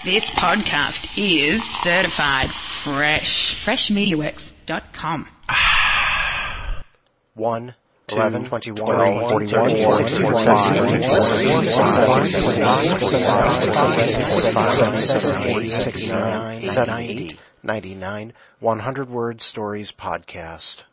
This podcast is certified fresh. FreshMediaWorks.com. 1, 11, 21, 41, 42, 69, 99, 100 Word Stories Podcast.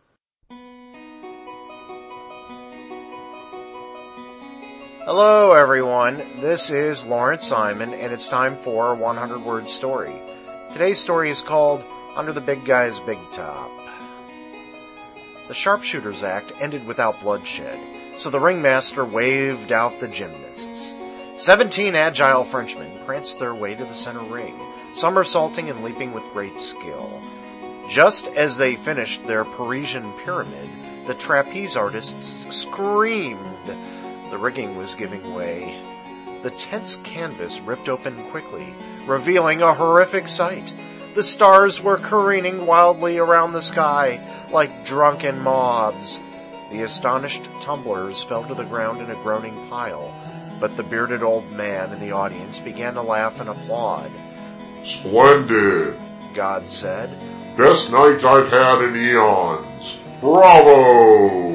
Hello everyone, this is Lawrence Simon, and it's time for a 100 Word Story. Today's story is called Under the Big Guy's Big Top. The Sharpshooters Act ended without bloodshed, so the ringmaster waved out the gymnasts. 17 agile Frenchmen pranced their way to the center ring, somersaulting and leaping with great skill. Just as they finished their Parisian pyramid, the trapeze artists screamed. The rigging was giving way. The tense canvas ripped open quickly, revealing a horrific sight. The stars were careening wildly around the sky like drunken moths. The astonished tumblers fell to the ground in a groaning pile, but the bearded old man in the audience began to laugh and applaud. "Splendid," God said. "Best night I've had in eons. Bravo!"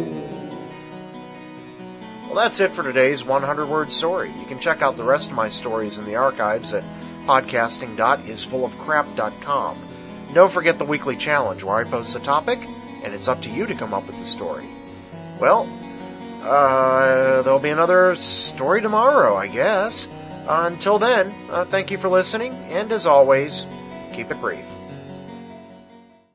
Well, that's it for today's 100-word story. You can check out the rest of my stories in the archives at podcasting.isfullofcrap.com. Don't forget the weekly challenge where I post a topic, and it's up to you to come up with the story. Well, there'll be another story tomorrow, I guess. Until then, thank you for listening, and as always, keep it brief.